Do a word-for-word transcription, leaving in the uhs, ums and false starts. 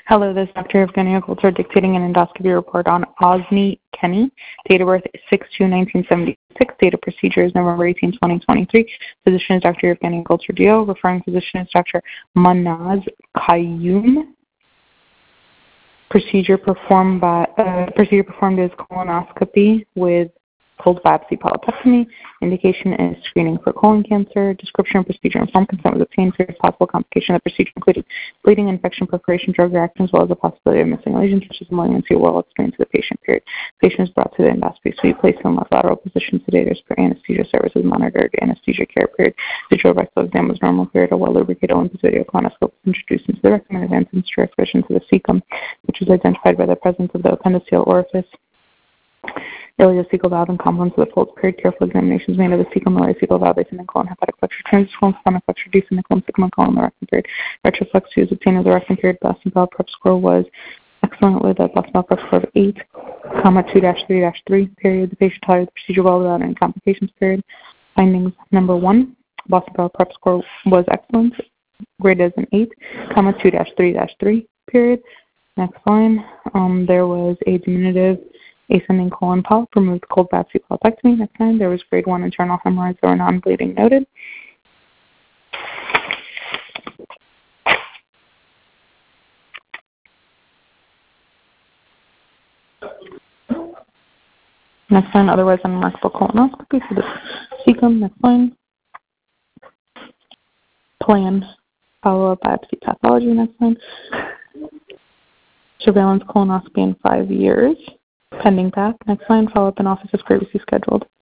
Hello, this is Doctor Evgenia Coulter dictating an endoscopy report on Osni Kenny. Date of birth is six two nineteen seventy-six. Date of procedure is November eighteenth, twenty twenty-three. Physician is Doctor Evgenia Coulter Dio. Referring physician is Doctor Manaz Qayyum. Procedure performed by uh, procedure performed is colonoscopy with cold biopsy polypectomy. Indication is screening for colon cancer. Description of procedure: informed consent was obtained. Serious possible complication of the procedure including bleeding, infection, perforation, drug reaction, as well as the possibility of missing lesions such as malignancy or oral experience of the patient. Period. Patient is brought to the endoscopy suite, placed in left lateral position, sedated per anesthesia services monitored. Anesthesia care period. Digital rectal exam was normal. Period. A well-lubricated Olympus video colonoscope was introduced into the rectum and advanced into direct vision to the cecum, which was identified by the presence of the appendiceal orifice, ileocecal valve, and complements of the folds. Period. Careful examinations made of the cecum, ileocecal valve, basement colon, hepatic flexure, transverse colon, stomach flexure, descending colon, sigmoid colon, the rectum. Period. Retroflex was obtained of the rectum. Period. Boston valve prep score was excellent with a Boston valve prep score of eight, comma two dash three dash three. Period. The patient tolerated the procedure well without any complications. Period. Findings: number one, Boston valve prep score was excellent, graded as an eight, comma two dash three dash three. Period. Next line, um, there was a diminutive ascending colon polyp, removed cold biopsy polypectomy. Next line, there was grade one internal hemorrhoids that were non-bleeding noted. Next line, otherwise unremarkable colonoscopy for the cecum. Next line, planned follow-up biopsy pathology. Next line, surveillance colonoscopy in five years. Pending path. Next line, follow-up in office as previously scheduled.